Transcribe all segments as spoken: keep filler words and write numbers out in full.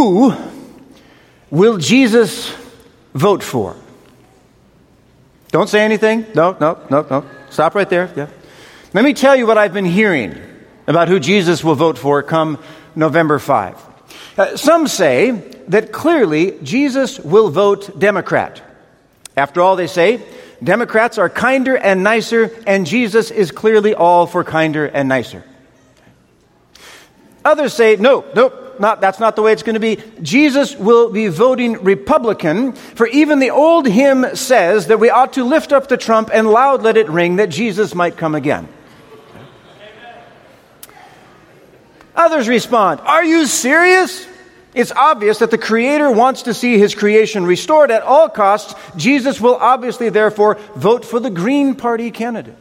Who will Jesus vote for? Don't say anything. No, no, no, no. Stop right there. Yeah. Let me tell you what I've been hearing about who Jesus will vote for come November fifth. Uh, some say that clearly Jesus will vote Democrat. After all, they say, Democrats are kinder and nicer, and Jesus is clearly all for kinder and nicer. Others say, no, nope, not, that's not the way it's going to be. Jesus will be voting Republican, for even the old hymn says that we ought to lift up the trump and loud let it ring that Jesus might come again. Others respond, are you serious? It's obvious that the Creator wants to see His creation restored at all costs. Jesus will obviously, therefore, vote for the Green Party candidate.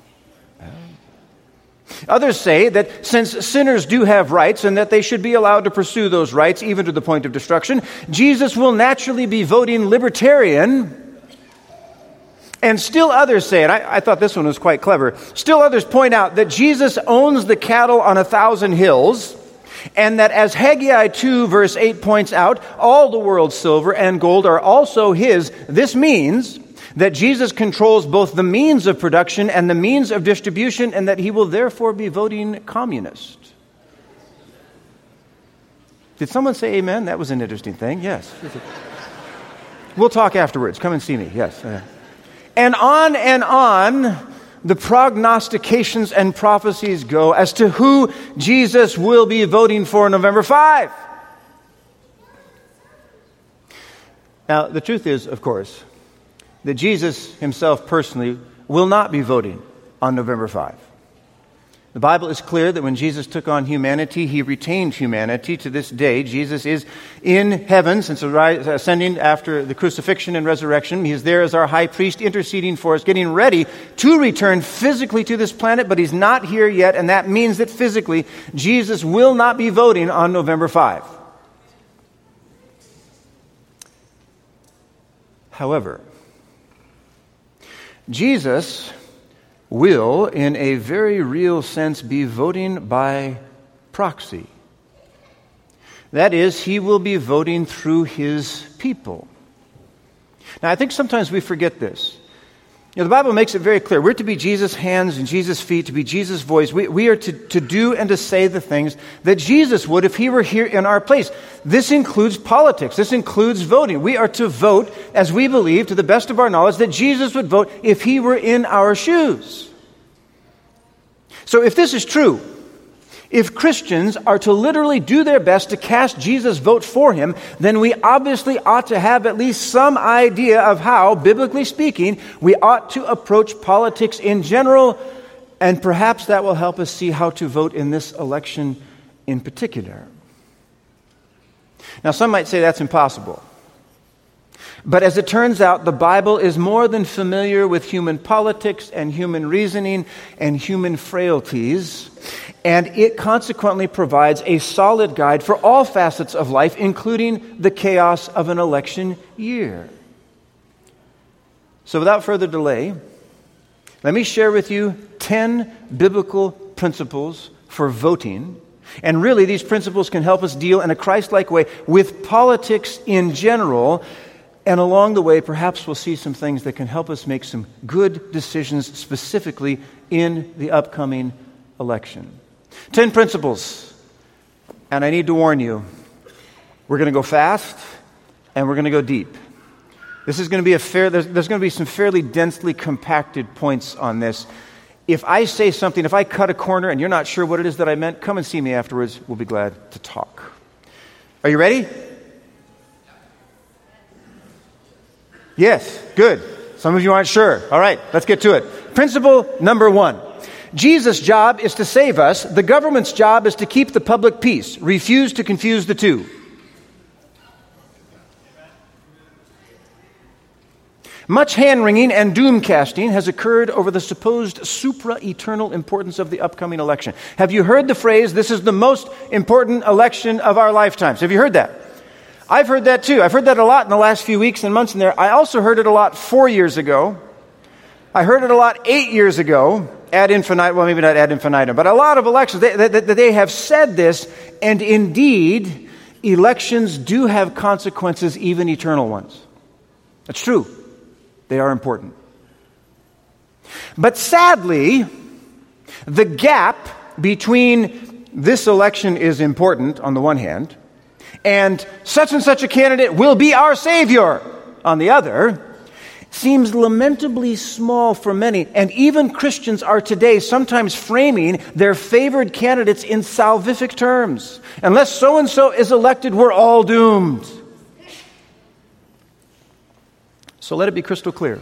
Others say that since sinners do have rights and that they should be allowed to pursue those rights even to the point of destruction, Jesus will naturally be voting Libertarian. And still others say, and I, I thought this one was quite clever, still others point out that Jesus owns the cattle on a thousand hills, and that as Haggai two verse eight points out, all the world's silver and gold are also His. This means that Jesus controls both the means of production and the means of distribution, and that He will therefore be voting communist. Did someone say amen? That was an interesting thing. Yes. We'll talk afterwards. Come and see me. Yes. And on and on the prognostications and prophecies go as to who Jesus will be voting for November fifth. Now, the truth is, of course, that Jesus Himself personally will not be voting on November fifth. The Bible is clear that when Jesus took on humanity, He retained humanity. To this day, Jesus is in heaven since ascending after the crucifixion and resurrection. He is there as our high priest interceding for us, getting ready to return physically to this planet, but He's not here yet, and that means that physically Jesus will not be voting on November fifth. However, Jesus will, in a very real sense, be voting by proxy. That is, He will be voting through His people. Now, I think sometimes we forget this. You know, the Bible makes it very clear. We're to be Jesus' hands and Jesus' feet, to be Jesus' voice. We, we are to, to do and to say the things that Jesus would if He were here in our place. This includes politics. This includes voting. We are to vote as we believe, to the best of our knowledge, that Jesus would vote if He were in our shoes. So if this is true, if Christians are to literally do their best to cast Jesus' vote for Him, then we obviously ought to have at least some idea of how, biblically speaking, we ought to approach politics in general, and perhaps that will help us see how to vote in this election in particular. Now, some might say that's impossible. But as it turns out, the Bible is more than familiar with human politics and human reasoning and human frailties, and it consequently provides a solid guide for all facets of life, including the chaos of an election year. So without further delay, let me share with you ten biblical principles for voting. And really, these principles can help us deal in a Christ-like way with politics in general. And along the way, perhaps we'll see some things that can help us make some good decisions specifically in the upcoming election. Ten principles. And I need to warn you, we're going to go fast and we're going to go deep. This is going to be a fair, there's, there's going to be some fairly densely compacted points on this. If I say something, if I cut a corner and you're not sure what it is that I meant, come and see me afterwards. We'll be glad to talk. Are you ready? Yes, good. Some of you aren't sure. All right, let's get to it. Principle number one. Jesus' job is to save us. The government's job is to keep the public peace. Refuse to confuse the two. Much hand-wringing and doom-casting has occurred over the supposed supra-eternal importance of the upcoming election. Have you heard the phrase, this is the most important election of our lifetimes? Have you heard that? I've heard that too. I've heard that a lot in the last few weeks and months in there. I also heard it a lot four years ago. I heard it a lot eight years ago, ad infinitum, well, maybe not ad infinitum, but a lot of elections, they, they, they have said this, and indeed, elections do have consequences, even eternal ones. That's true. They are important. But sadly, the gap between this election is important on the one hand, and such and such a candidate will be our Savior on the other, seems lamentably small for many. And even Christians are today sometimes framing their favored candidates in salvific terms. Unless so-and-so is elected, we're all doomed. So let it be crystal clear.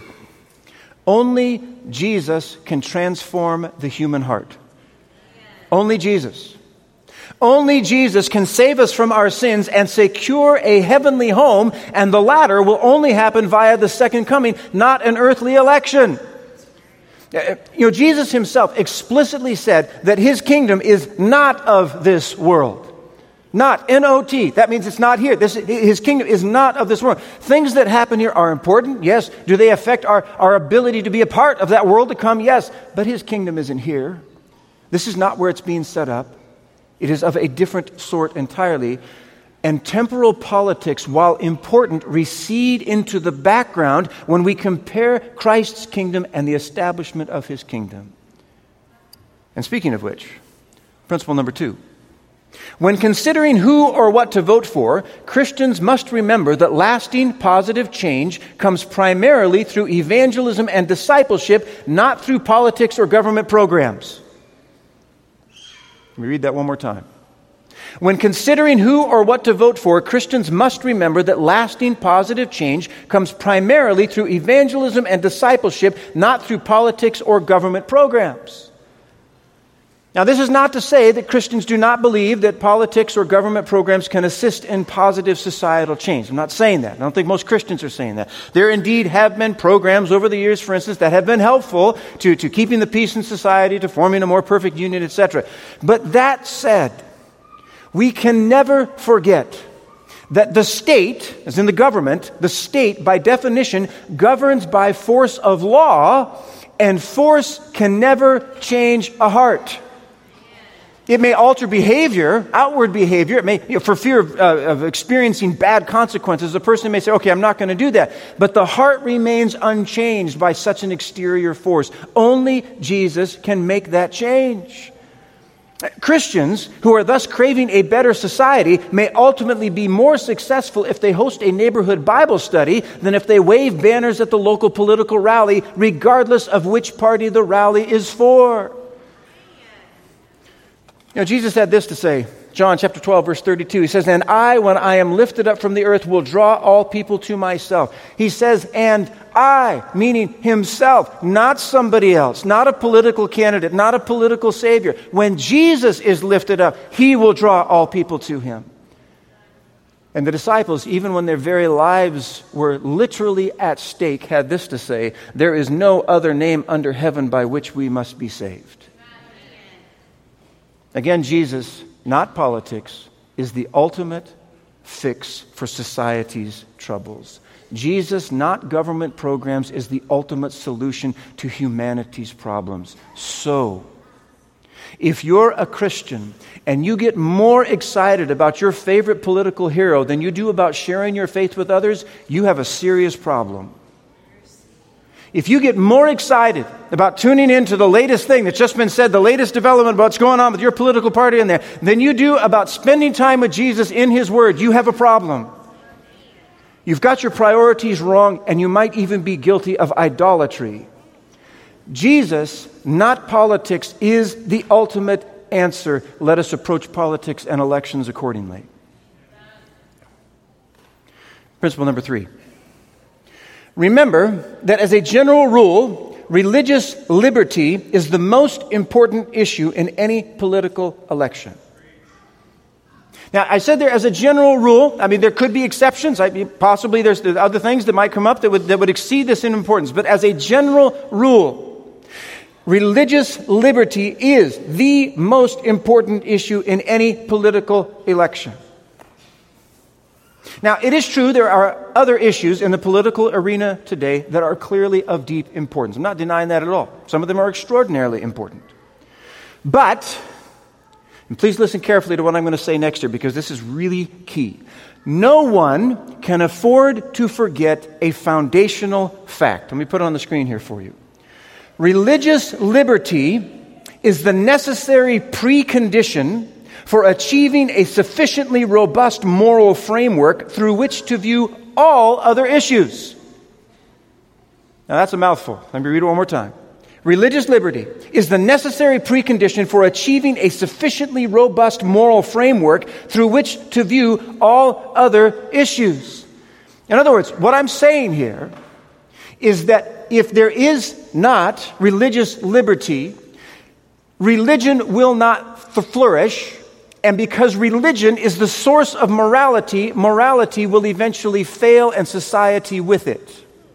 Only Jesus can transform the human heart. Only Jesus. Only Jesus can save us from our sins and secure a heavenly home, and the latter will only happen via the second coming, not an earthly election. You know, Jesus himself explicitly said that his kingdom is not of this world. Not, N O T. That means it's not here. This, his kingdom is not of this world. Things that happen here are important, yes. Do they affect our, our ability to be a part of that world to come? Yes. But his kingdom isn't here. This is not where it's being set up. It is of a different sort entirely. And temporal politics, while important, recede into the background when we compare Christ's kingdom and the establishment of his kingdom. And speaking of which, principle number two. When considering who or what to vote for, Christians must remember that lasting positive change comes primarily through evangelism and discipleship, not through politics or government programs. Let me read that one more time. When considering who or what to vote for, Christians must remember that lasting positive change comes primarily through evangelism and discipleship, not through politics or government programs. Now, this is not to say that Christians do not believe that politics or government programs can assist in positive societal change. I'm not saying that. I don't think most Christians are saying that. There indeed have been programs over the years, for instance, that have been helpful to, to keeping the peace in society, to forming a more perfect union, et cetera. But that said, we can never forget that the state, as in the government, the state, by definition, governs by force of law, and force can never change a heart. It may alter behavior, outward behavior. It may, you know, for fear of, uh, of experiencing bad consequences, a person may say, okay, I'm not going to do that. But the heart remains unchanged by such an exterior force. Only Jesus can make that change. Christians who are thus craving a better society may ultimately be more successful if they host a neighborhood Bible study than if they wave banners at the local political rally, regardless of which party the rally is for. You know, Jesus had this to say, John chapter twelve, verse thirty-two. He says, and I, when I am lifted up from the earth, will draw all people to myself. He says, and I, meaning himself, not somebody else, not a political candidate, not a political savior. When Jesus is lifted up, he will draw all people to him. And the disciples, even when their very lives were literally at stake, had this to say, there is no other name under heaven by which we must be saved. Again, Jesus, not politics, is the ultimate fix for society's troubles. Jesus, not government programs, is the ultimate solution to humanity's problems. So, if you're a Christian and you get more excited about your favorite political hero than you do about sharing your faith with others, you have a serious problem. If you get more excited about tuning into the latest thing that's just been said, the latest development about what's going on with your political party in there, than you do about spending time with Jesus in his word, you have a problem. You've got your priorities wrong, and you might even be guilty of idolatry. Jesus, not politics, is the ultimate answer. Let us approach politics and elections accordingly. Principle number three. Remember that as a general rule, religious liberty is the most important issue in any political election. Now, I said there as a general rule. I mean, there could be exceptions. I mean, possibly there's other things that might come up that would, that would exceed this in importance. But as a general rule, religious liberty is the most important issue in any political election. Now, it is true there are other issues in the political arena today that are clearly of deep importance. I'm not denying that at all. Some of them are extraordinarily important. But And please listen carefully to what I'm going to say next here, because this is really key. No one can afford to forget a foundational fact. Let me put it on the screen here for you. Religious liberty is the necessary precondition for achieving a sufficiently robust moral framework through which to view all other issues. Now that's a mouthful. Let me read it one more time. Religious liberty is the necessary precondition for achieving a sufficiently robust moral framework through which to view all other issues. In other words, what I'm saying here is that if there is not religious liberty, religion will not th- flourish, and because religion is the source of morality, morality will eventually fail and society with it.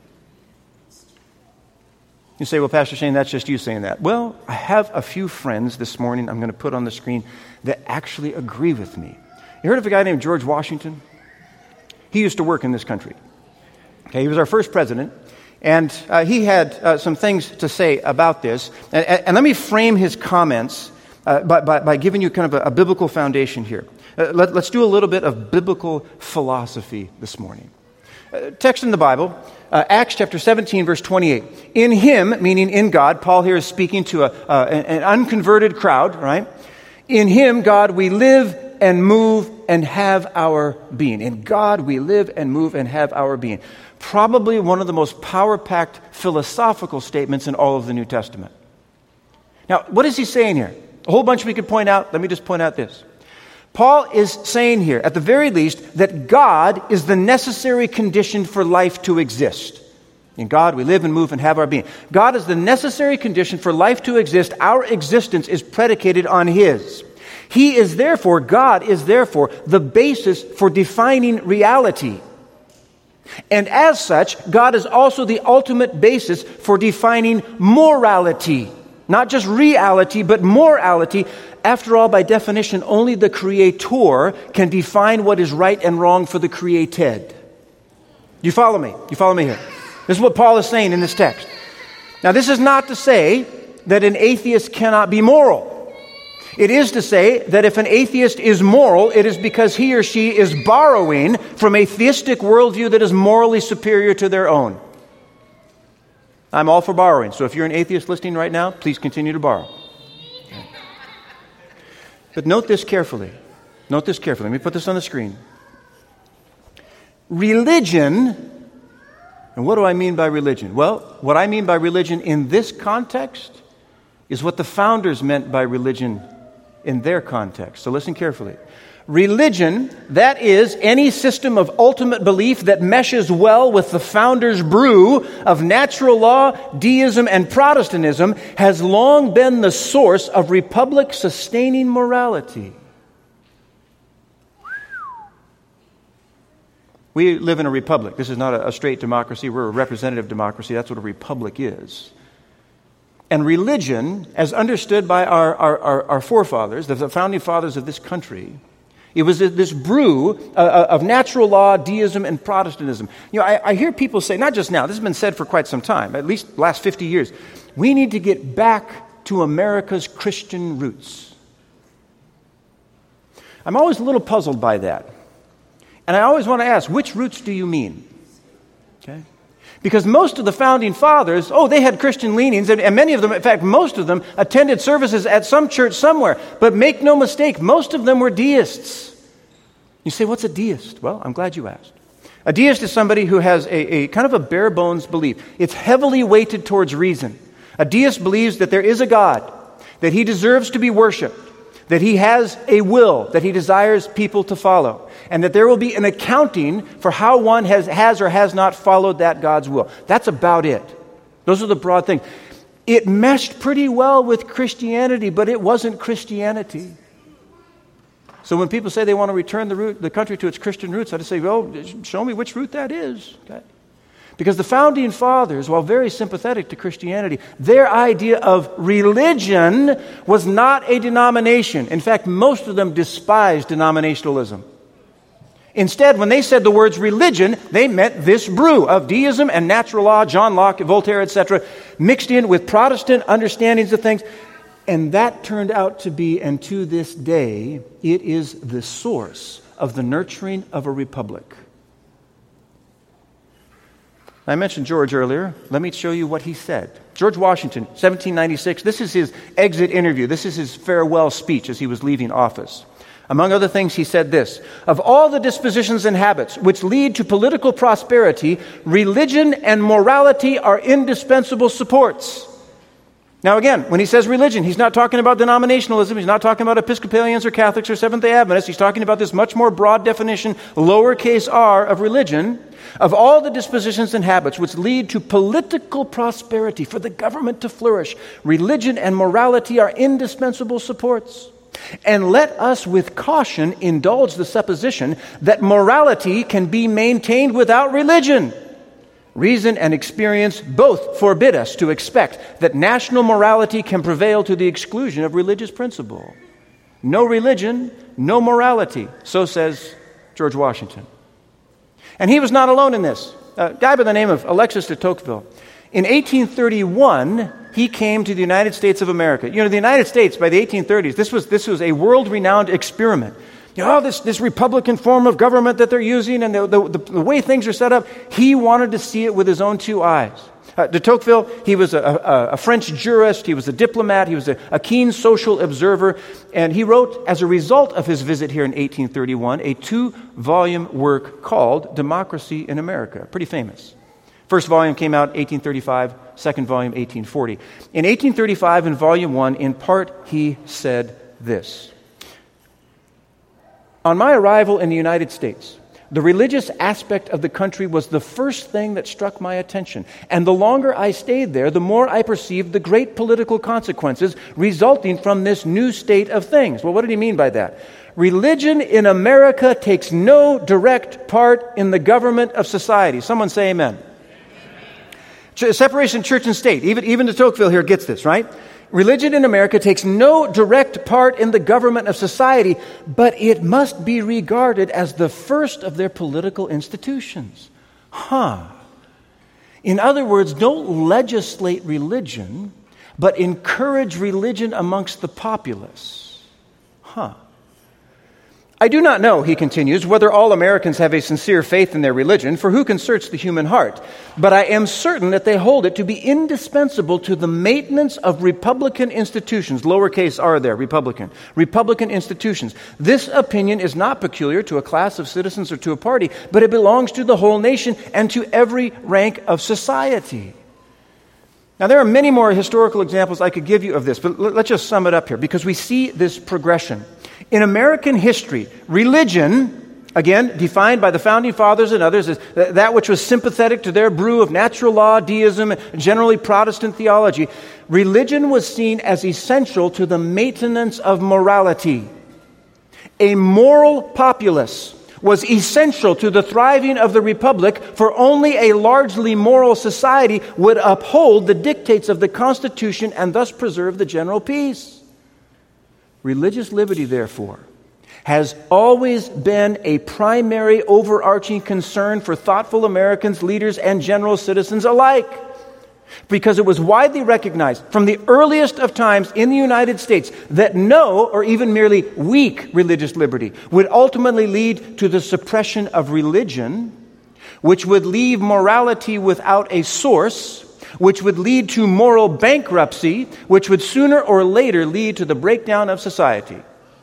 You say, well, Pastor Shane, that's just you saying that. Well, I have a few friends this morning I'm going to put on the screen that actually agree with me. You heard of a guy named George Washington? He used to work in this country. Okay, he was our first president, and uh, he had uh, some things to say about this. And, and, and let me frame his comments uh, by, by, by giving you kind of a, a biblical foundation here. Uh, let, let's do a little bit of biblical philosophy this morning. Uh, text in the Bible. Uh, Acts chapter seventeen, verse twenty-eight. In Him, meaning in God, Paul here is speaking to a, uh, an, an unconverted crowd, right? In Him, God, we live and move and have our being. In God, we live and move and have our being. Probably one of the most power-packed philosophical statements in all of the New Testament. Now, what is he saying here? A whole bunch we could point out. Let me just point out this. Paul is saying here, at the very least, that God is the necessary condition for life to exist. In God, we live and move and have our being. God is the necessary condition for life to exist. Our existence is predicated on His. He is therefore, God is therefore, the basis for defining reality. And as such, God is also the ultimate basis for defining morality. Not just reality, but morality. After all, by definition, only the Creator can define what is right and wrong for the created. You follow me? You follow me here? This is what Paul is saying in this text. Now, this is not to say that an atheist cannot be moral. It is to say that if an atheist is moral, it is because he or she is borrowing from a theistic worldview that is morally superior to their own. I'm all for borrowing. So if you're an atheist listening right now, please continue to borrow. But note this carefully. Note this carefully. Let me put this on the screen. Religion, and what do I mean by religion? Well, what I mean by religion in this context is what the founders meant by religion in their context. So listen carefully. Religion, that is any system of ultimate belief that meshes well with the founders' brew of natural law, deism, and Protestantism, has long been the source of republic-sustaining morality. We live in a republic. This is not a, a straight democracy. We're a representative democracy. That's what a republic is. And religion, as understood by our, our, our, our forefathers, the founding fathers of this country, it was this brew uh, of natural law, deism, and Protestantism. You know, I, I hear people say, not just now, this has been said for quite some time, at least the last fifty years, we need to get back to America's Christian roots. I'm always a little puzzled by that. And I always want to ask, which roots do you mean? Okay? Because most of the founding fathers, oh, they had Christian leanings, and, and many of them, in fact, most of them attended services at some church somewhere. But make no mistake, most of them were deists. You say, what's a deist? Well, I'm glad you asked. A deist is somebody who has a, a kind of a bare bones belief. It's heavily weighted towards reason. A deist believes that there is a God, that He deserves to be worshipped, that He has a will that He desires people to follow, and that there will be an accounting for how one has, has or has not followed that God's will. That's about it. Those are the broad things. It meshed pretty well with Christianity, but it wasn't Christianity. So when people say they want to return the, root, the country to its Christian roots, I just say, well, show me which root that is. Okay? Because the founding fathers, while very sympathetic to Christianity, their idea of religion was not a denomination. In fact, most of them despised denominationalism. Instead, when they said the words religion, they meant this brew of deism and natural law, John Locke, Voltaire, et cetera, mixed in with Protestant understandings of things. And that turned out to be, and to this day, it is the source of the nurturing of a republic. I mentioned George earlier. Let me show you what he said. George Washington, seventeen ninety-six. This is his exit interview. This is his farewell speech as he was leaving office. Among other things, he said this: "Of all the dispositions and habits which lead to political prosperity, religion and morality are indispensable supports." Now again, when he says religion, he's not talking about denominationalism. He's not talking about Episcopalians or Catholics or Seventh-day Adventists. He's talking about this much more broad definition, lowercase r, of religion. Of all the dispositions and habits which lead to political prosperity, for the government to flourish, religion and morality are indispensable supports. And let us with caution indulge the supposition that morality can be maintained without religion. Reason and experience both forbid us to expect that national morality can prevail to the exclusion of religious principle. No religion, no morality, so says George Washington. And he was not alone in this. A guy by the name of Alexis de Tocqueville. In eighteen thirty-one, he came to the United States of America. You know, the United States, by the eighteen thirties, this was, this was a world-renowned experiment. You know, this, this Republican form of government that they're using and the, the, the way things are set up, he wanted to see it with his own two eyes. Uh, de Tocqueville, he was a, a, a French jurist, he was a diplomat, he was a, a keen social observer, and he wrote, as a result of his visit here in eighteen thirty-one, a two-volume work called Democracy in America, pretty famous. First volume came out eighteen thirty-five, second volume eighteen forty. In eighteen thirty-five, in volume one, in part, he said this: "On my arrival in the United States, the religious aspect of the country was the first thing that struck my attention. And the longer I stayed there, the more I perceived the great political consequences resulting from this new state of things." Well, what did he mean by that? Religion in America takes no direct part in the government of society. Someone say amen. Amen. Separation of church and state. Even, even de Tocqueville here gets this, right? Religion in America takes no direct part in the government of society, but it must be regarded as the first of their political institutions. Huh. In other words, don't legislate religion, but encourage religion amongst the populace. Huh. "I do not know," he continues, "whether all Americans have a sincere faith in their religion, for who can search the human heart? But I am certain that they hold it to be indispensable to the maintenance of Republican institutions," lowercase r there, Republican, Republican institutions. "This opinion is not peculiar to a class of citizens or to a party, but it belongs to the whole nation and to every rank of society." Now, there are many more historical examples I could give you of this, but let's just sum it up here, because we see this progression. In American history, religion, again, defined by the Founding Fathers and others as that which was sympathetic to their brew of natural law, deism, and generally Protestant theology, religion was seen as essential to the maintenance of morality. A moral populace was essential to the thriving of the Republic, for only a largely moral society would uphold the dictates of the Constitution and thus preserve the general peace. Religious liberty, therefore, has always been a primary overarching concern for thoughtful Americans, leaders, and general citizens alike, because it was widely recognized from the earliest of times in the United States that no, or even merely weak, religious liberty would ultimately lead to the suppression of religion, which would leave morality without a source, which would lead to moral bankruptcy, which would sooner or later lead to the breakdown of society.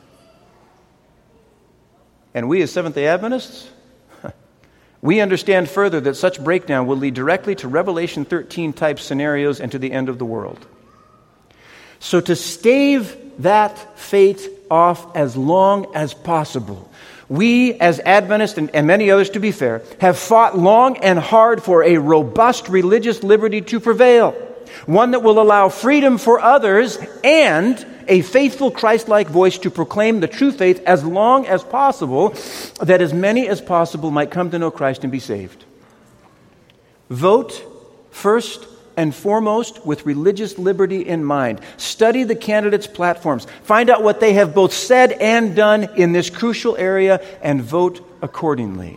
And we as Seventh-day Adventists, we understand further that such breakdown will lead directly to Revelation thirteen type scenarios and to the end of the world. So to stave that fate off as long as possible, we, as Adventists and, and many others, to be fair, have fought long and hard for a robust religious liberty to prevail, one that will allow freedom for others and a faithful Christ-like voice to proclaim the true faith as long as possible, that as many as possible might come to know Christ and be saved. Vote first and foremost with religious liberty in mind. Study the candidates' platforms. Find out what they have both said and done in this crucial area and vote accordingly.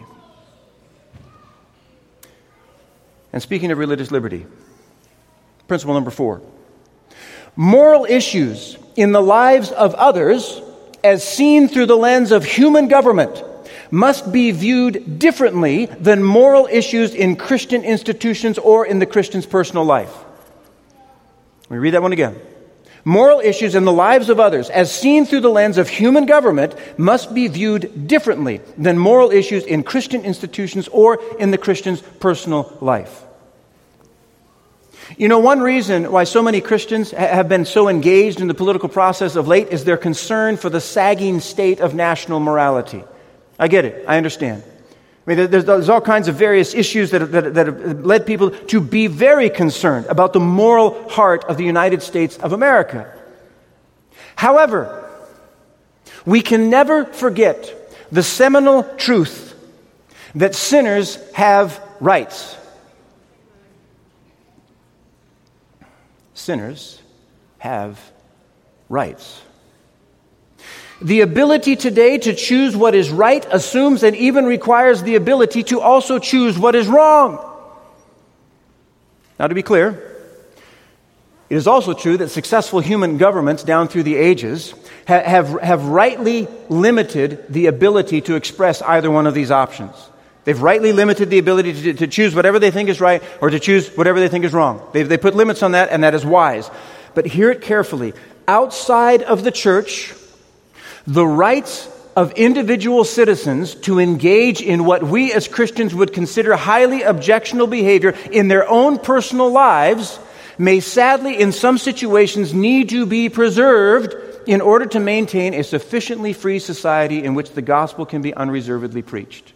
And speaking of religious liberty, principle number four. Moral issues in the lives of others, as seen through the lens of human government, must be viewed differently than moral issues in Christian institutions or in the Christian's personal life. Let me read that one again. Moral issues in the lives of others, as seen through the lens of human government, must be viewed differently than moral issues in Christian institutions or in the Christian's personal life. You know, one reason why so many Christians ha- have been so engaged in the political process of late is their concern for the sagging state of national morality. I get it. I understand. I mean, there's, there's all kinds of various issues that have, that, that have led people to be very concerned about the moral heart of the United States of America. However, we can never forget the seminal truth that sinners have rights. Sinners have rights. The ability today to choose what is right assumes and even requires the ability to also choose what is wrong. Now, to be clear, it is also true that successful human governments down through the ages ha- have, have rightly limited the ability to express either one of these options. They've rightly limited the ability to, to choose whatever they think is right or to choose whatever they think is wrong. They've, they put limits on that, and that is wise. But hear it carefully. Outside of the church, the rights of individual citizens to engage in what we as Christians would consider highly objectionable behavior in their own personal lives may sadly in some situations need to be preserved in order to maintain a sufficiently free society in which the gospel can be unreservedly preached.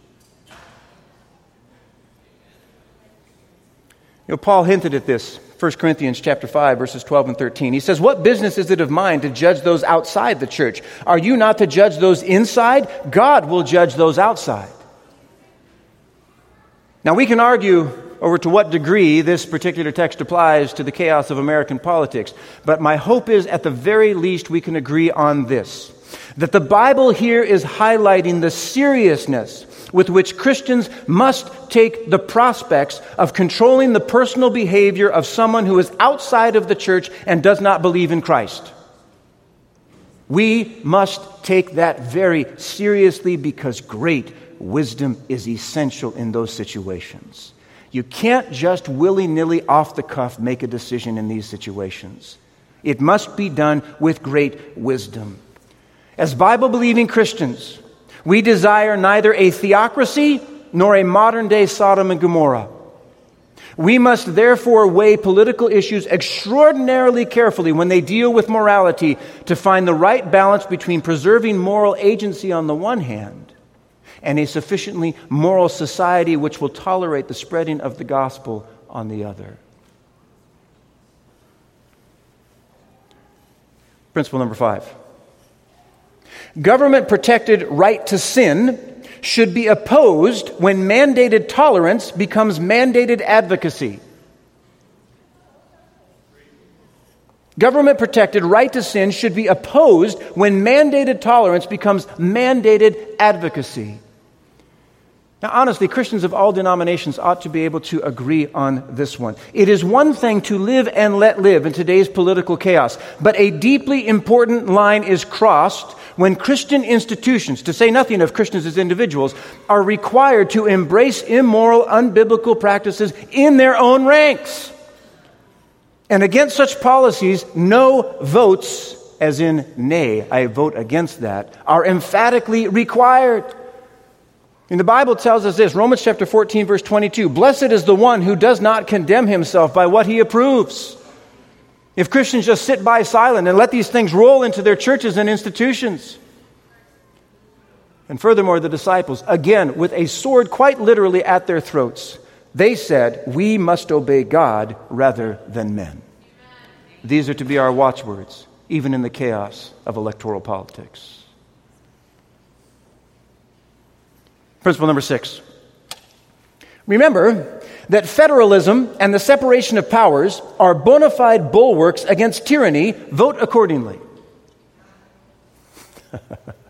You know, Paul hinted at this, First Corinthians chapter five, verses twelve and thirteen. He says, "What business is it of mine to judge those outside the church? Are you not to judge those inside? God will judge those outside." Now, we can argue over to what degree this particular text applies to the chaos of American politics, but my hope is at the very least we can agree on this, that the Bible here is highlighting the seriousness with which Christians must take the prospects of controlling the personal behavior of someone who is outside of the church and does not believe in Christ. We must take that very seriously because great wisdom is essential in those situations. You can't just willy-nilly off the cuff make a decision in these situations. It must be done with great wisdom. As Bible-believing Christians, we desire neither a theocracy nor a modern-day Sodom and Gomorrah. We must therefore weigh political issues extraordinarily carefully when they deal with morality to find the right balance between preserving moral agency on the one hand and a sufficiently moral society which will tolerate the spreading of the gospel on the other. Principle number five. Government-protected right to sin should be opposed when mandated tolerance becomes mandated advocacy. Government-protected right to sin should be opposed when mandated tolerance becomes mandated advocacy. Now, honestly, Christians of all denominations ought to be able to agree on this one. It is one thing to live and let live in today's political chaos, but a deeply important line is crossed when Christian institutions, to say nothing of Christians as individuals, are required to embrace immoral, unbiblical practices in their own ranks. And against such policies, no votes, as in nay, I vote against that, are emphatically required. And the Bible tells us this, Romans chapter fourteen, verse twenty-two, "Blessed is the one who does not condemn himself by what he approves." If Christians just sit by silent and let these things roll into their churches and institutions. And furthermore, the disciples, again, with a sword quite literally at their throats, they said, "We must obey God rather than men." These are to be our watchwords, even in the chaos of electoral politics. Principle number six. Remember that federalism and the separation of powers are bona fide bulwarks against tyranny. Vote accordingly.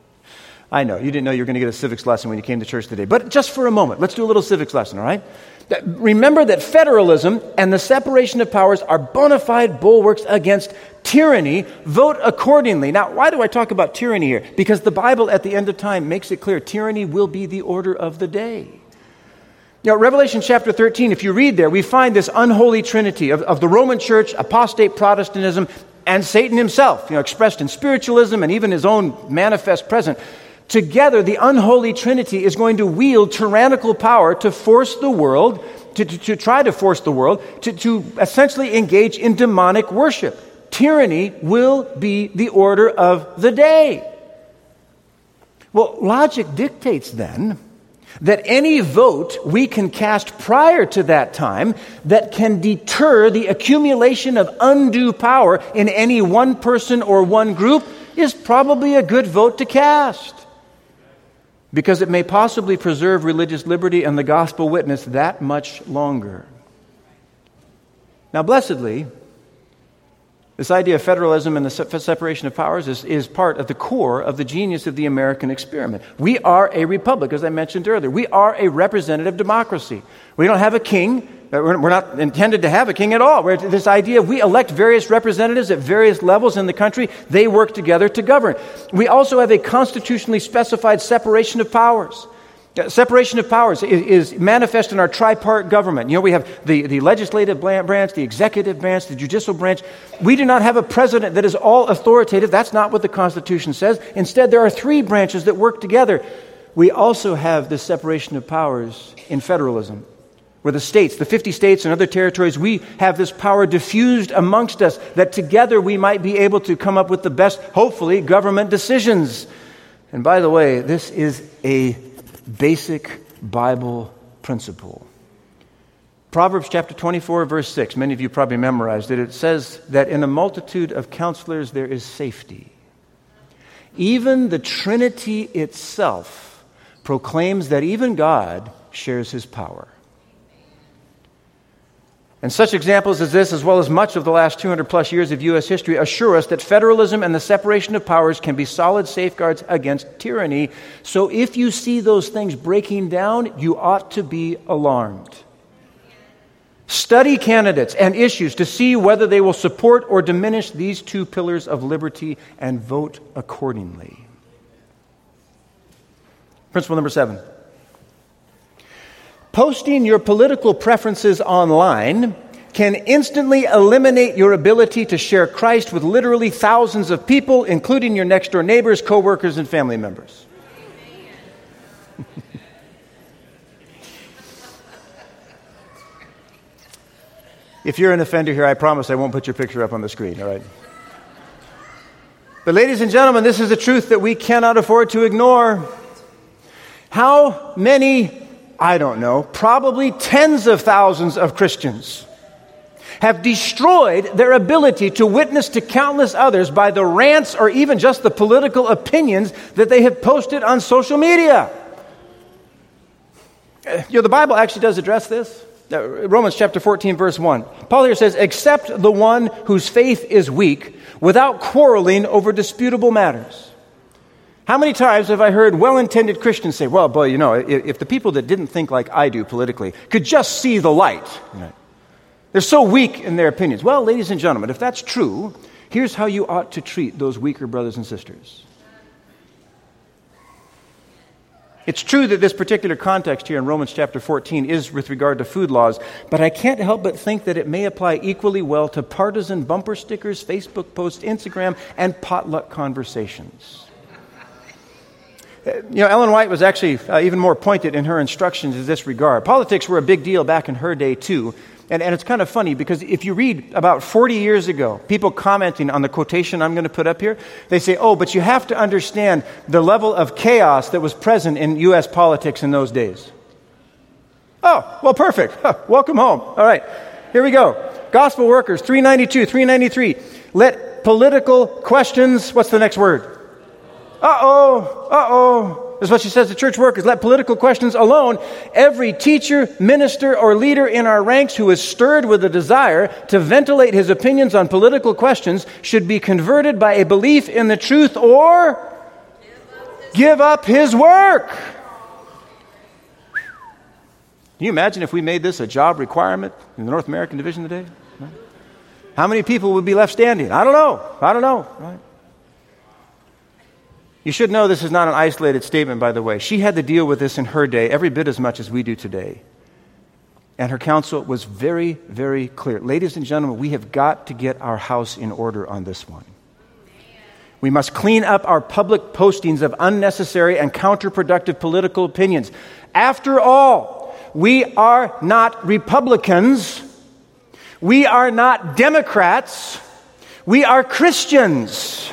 I know, you didn't know you were going to get a civics lesson when you came to church today. But just for a moment, let's do a little civics lesson, all right? Remember that federalism and the separation of powers are bona fide bulwarks against tyranny. Vote accordingly. Now, why do I talk about tyranny here? Because the Bible at the end of time makes it clear tyranny will be the order of the day. You know, Revelation chapter thirteen, if you read there, we find this unholy trinity of, of the Roman Church, apostate Protestantism, and Satan himself, you know, expressed in spiritualism and even his own manifest present. Together, the unholy trinity is going to wield tyrannical power to force the world, to, to, to try to force the world, to, to essentially engage in demonic worship. Tyranny will be the order of the day. Well, logic dictates then that any vote we can cast prior to that time that can deter the accumulation of undue power in any one person or one group is probably a good vote to cast, because it may possibly preserve religious liberty and the gospel witness that much longer. Now, blessedly, this idea of federalism and the separation of powers is, is part of the core of the genius of the American experiment. We are a republic, as I mentioned earlier. We are a representative democracy. We don't have a king. We're not intended to have a king at all. We're this idea of we elect various representatives at various levels in the country. They work together to govern. We also have a constitutionally specified separation of powers. Separation of powers is, is manifest in our tripart government. You know, we have the, the legislative branch, the executive branch, the judicial branch. We do not have a president that is all authoritative. That's not what the Constitution says. Instead, there are three branches that work together. We also have this separation of powers in federalism, where the states, the fifty states and other territories, we have this power diffused amongst us that together we might be able to come up with the best, hopefully, government decisions. And by the way, this is a basic Bible principle. Proverbs chapter twenty-four, verse six, many of you probably memorized it. It says that in a multitude of counselors there is safety. Even the Trinity itself proclaims that even God shares his power. And such examples as this, as well as much of the last two hundred plus years of U S history, assure us that federalism and the separation of powers can be solid safeguards against tyranny. So if you see those things breaking down, you ought to be alarmed. Study candidates and issues to see whether they will support or diminish these two pillars of liberty and vote accordingly. Principle number seven. Posting your political preferences online can instantly eliminate your ability to share Christ with literally thousands of people, including your next-door neighbors, co-workers, and family members. If you're an offender here, I promise I won't put your picture up on the screen, all right? But ladies and gentlemen, this is a truth that we cannot afford to ignore. How many I don't know, probably tens of thousands of Christians have destroyed their ability to witness to countless others by the rants or even just the political opinions that they have posted on social media. You know, the Bible actually does address this. Romans chapter fourteen, verse one. Paul here says, "Except the one whose faith is weak, without quarreling over disputable matters." How many times have I heard well-intended Christians say, well, boy, you know, if, if the people that didn't think like I do politically could just see the light. Right. They're so weak in their opinions. Well, ladies and gentlemen, if that's true, here's how you ought to treat those weaker brothers and sisters. It's true that this particular context here in Romans chapter fourteen is with regard to food laws, but I can't help but think that it may apply equally well to partisan bumper stickers, Facebook posts, Instagram, and potluck conversations. You know, Ellen White was actually uh, even more pointed in her instructions in this regard. Politics were a big deal back in her day, too. And, and it's kind of funny because if you read about forty years ago, people commenting on the quotation I'm going to put up here, they say, oh, but you have to understand the level of chaos that was present in U S politics in those days. Oh, well, perfect. Huh, welcome home. All right, here we go. Gospel Workers, three ninety-two, three ninety-three. Let political questions, what's the next word? Uh-oh, uh-oh. That's what she says to church workers. Let political questions alone. Every teacher, minister, or leader in our ranks who is stirred with a desire to ventilate his opinions on political questions should be converted by a belief in the truth or give up his work. Can you imagine if we made this a job requirement in the North American division today? No? How many people would be left standing? I don't know. I don't know. Right? You should know this is not an isolated statement, by the way. She had to deal with this in her day every bit as much as we do today. And her counsel was very, very clear. Ladies and gentlemen, we have got to get our house in order on this one. We must clean up our public postings of unnecessary and counterproductive political opinions. After all, we are not Republicans. We are not Democrats. We are Christians.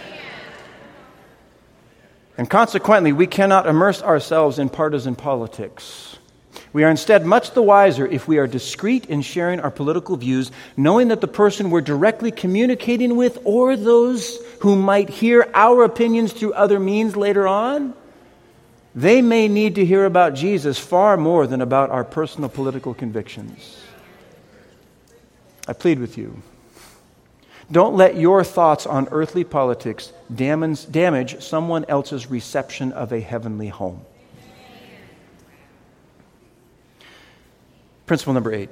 And consequently, we cannot immerse ourselves in partisan politics. We are instead much the wiser if we are discreet in sharing our political views, knowing that the person we're directly communicating with or those who might hear our opinions through other means later on, they may need to hear about Jesus far more than about our personal political convictions. I plead with you. Don't let your thoughts on earthly politics damage, damage someone else's reception of a heavenly home. Principle number eight.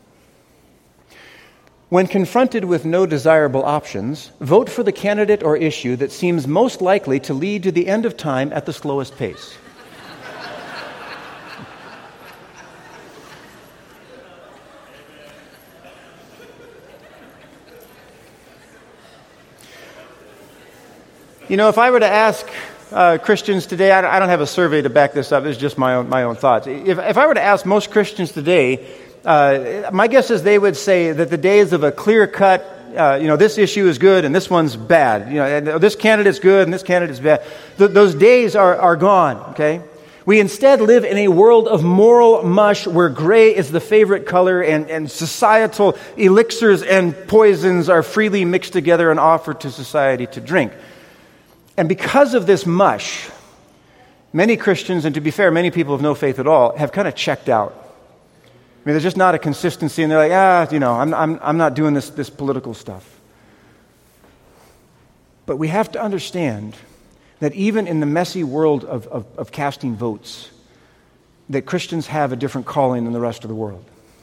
When confronted with no desirable options, vote for the candidate or issue that seems most likely to lead to the end of time at the slowest pace. You know, if I were to ask uh, Christians today, I don't have a survey to back this up, it's just my own, my own thoughts. If, if I were to ask most Christians today, uh, my guess is they would say that the days of a clear-cut, uh, you know, this issue is good and this one's bad, you know, and this candidate's good and this candidate's bad, th- those days are, are gone, okay? We instead live in a world of moral mush where gray is the favorite color and, and societal elixirs and poisons are freely mixed together and offered to society to drink. And because of this mush, many Christians, and to be fair, many people of no faith at all, have kind of checked out. I mean, there's just not a consistency, and they're like, ah, you know, I'm, I'm, I'm not doing this, this political stuff. But we have to understand that even in the messy world of, of, of casting votes, that Christians have a different calling than the rest of the world.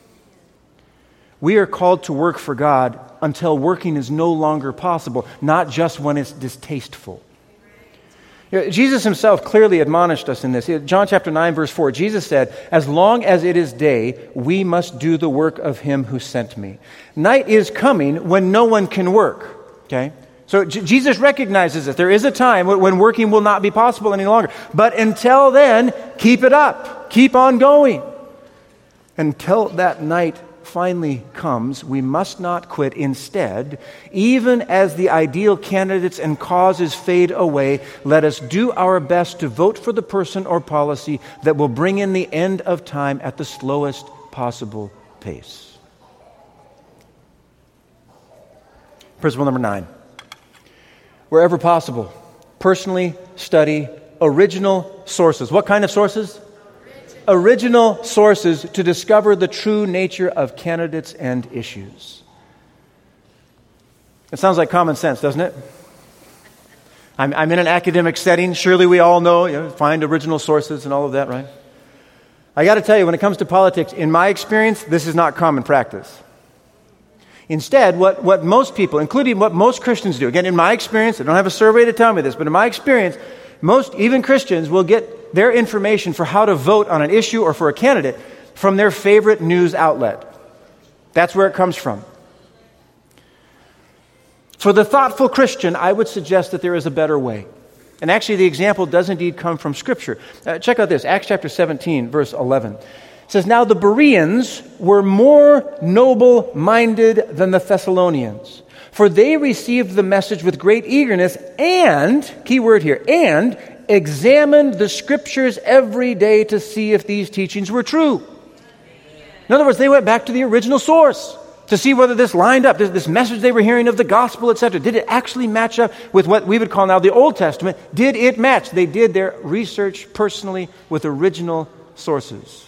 We are called to work for God until working is no longer possible, not just when it's distasteful. Jesus himself clearly admonished us in this. John chapter nine, verse four, Jesus said, as long as it is day, we must do the work of him who sent me. Night is coming when no one can work. Okay? So J- Jesus recognizes that there is a time when working will not be possible any longer. But until then, keep it up. Keep on going. Until that night finally comes, we must not quit. Instead, even as the ideal candidates and causes fade away, let us do our best to vote for the person or policy that will bring in the end of time at the slowest possible pace. Principle number nine. Wherever possible, personally study original sources. What kind of sources? Original sources to discover the true nature of candidates and issues. It sounds like common sense, doesn't it? I'm, I'm in an academic setting. Surely we all know, you know, find original sources and all of that, right? I got to tell you, when it comes to politics, in my experience, this is not common practice. Instead, what, what most people, including what most Christians do, again, in my experience, I don't have a survey to tell me this, but in my experience, most, even Christians, will get their information for how to vote on an issue or for a candidate from their favorite news outlet. That's where it comes from. For the thoughtful Christian, I would suggest that there is a better way. And actually, the example does indeed come from Scripture. Uh, check out this, Acts chapter seventeen, verse eleven. It says, now the Bereans were more noble-minded than the Thessalonians, for they received the message with great eagerness and, key word here, and examined the Scriptures every day to see if these teachings were true. In other words, they went back to the original source to see whether this lined up, this, this message they were hearing of the gospel, et cetera. Did it actually match up with what we would call now the Old Testament? Did it match? They did their research personally with original sources.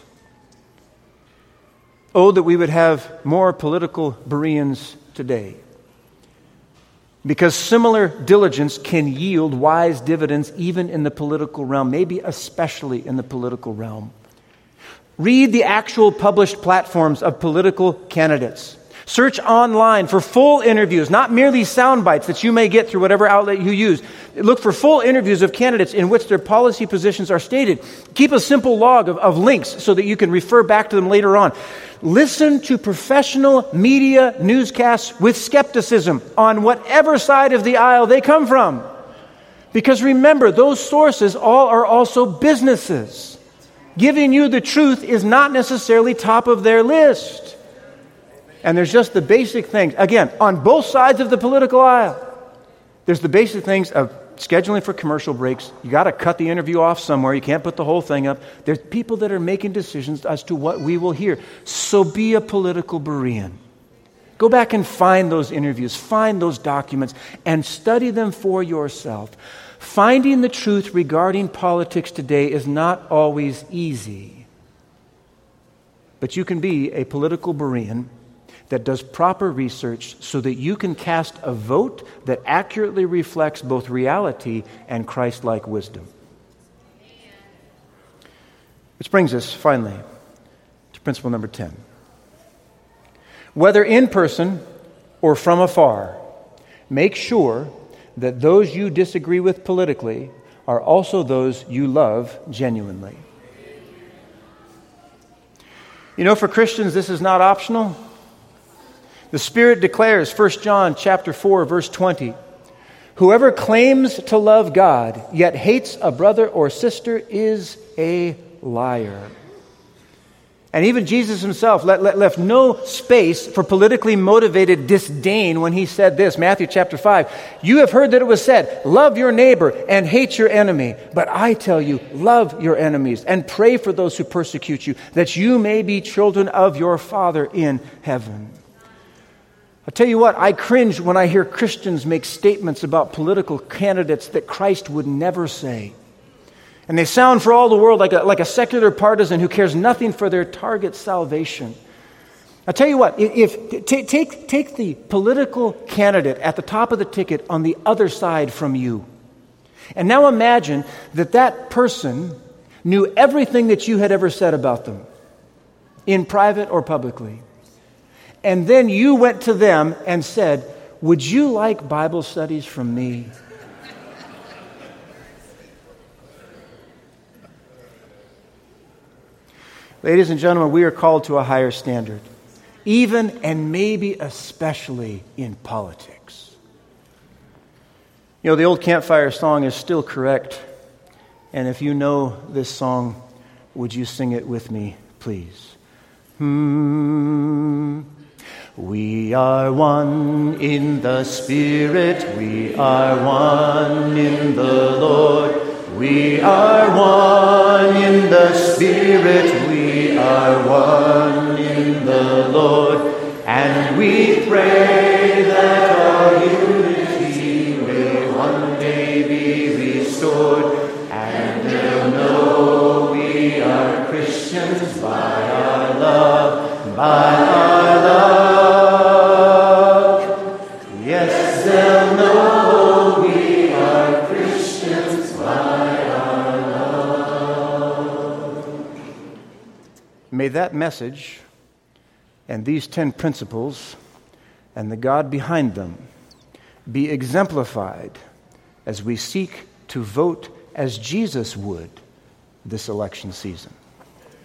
Oh, that we would have more political Bereans today. Because similar diligence can yield wise dividends even in the political realm, maybe especially in the political realm. Read the actual published platforms of political candidates. Search online for full interviews, not merely sound bites that you may get through whatever outlet you use. Look for full interviews of candidates in which their policy positions are stated. Keep a simple log of, of links so that you can refer back to them later on. Listen to professional media newscasts with skepticism on whatever side of the aisle they come from. Because remember, those sources all are also businesses. Giving you the truth is not necessarily top of their list. And there's just the basic things. Again, on both sides of the political aisle, there's the basic things of scheduling for commercial breaks. You got to cut the interview off somewhere. You can't put the whole thing up. There's people that are making decisions as to what we will hear. So be a political Berean. Go back and find those interviews, find those documents, and study them for yourself. Finding the truth regarding politics today is not always easy. But you can be a political Berean that does proper research so that you can cast a vote that accurately reflects both reality and Christ-like wisdom. Which brings us, finally, to principle number ten. Whether in person or from afar, make sure that those you disagree with politically are also those you love genuinely. You know, for Christians, this is not optional. The Spirit declares, First John chapter four, verse twenty, whoever claims to love God, yet hates a brother or sister is a liar. And even Jesus himself let, let, left no space for politically motivated disdain when he said this, Matthew chapter five, you have heard that it was said, love your neighbor and hate your enemy. But I tell you, love your enemies and pray for those who persecute you, that you may be children of your Father in heaven. I'll tell you what, I cringe when I hear Christians make statements about political candidates that Christ would never say. And they sound for all the world like a, like a secular partisan who cares nothing for their target's salvation. I'll tell you what, if, if t- take, take the political candidate at the top of the ticket on the other side from you. And now imagine that that person knew everything that you had ever said about them, in private or publicly. And then you went to them and said, would you like Bible studies from me? Ladies and gentlemen, we are called to a higher standard, even and maybe especially in politics. You know, the old campfire song is still correct. And if you know this song, would you sing it with me, please? Hmm. We are one in the Spirit, we are one in the Lord. We are one in the Spirit, we are one in the Lord. And we pray that our unity may one day be restored. And they'll know we are Christians by our love, by our love. May that message and these ten principles and the God behind them be exemplified as we seek to vote as Jesus would this election season.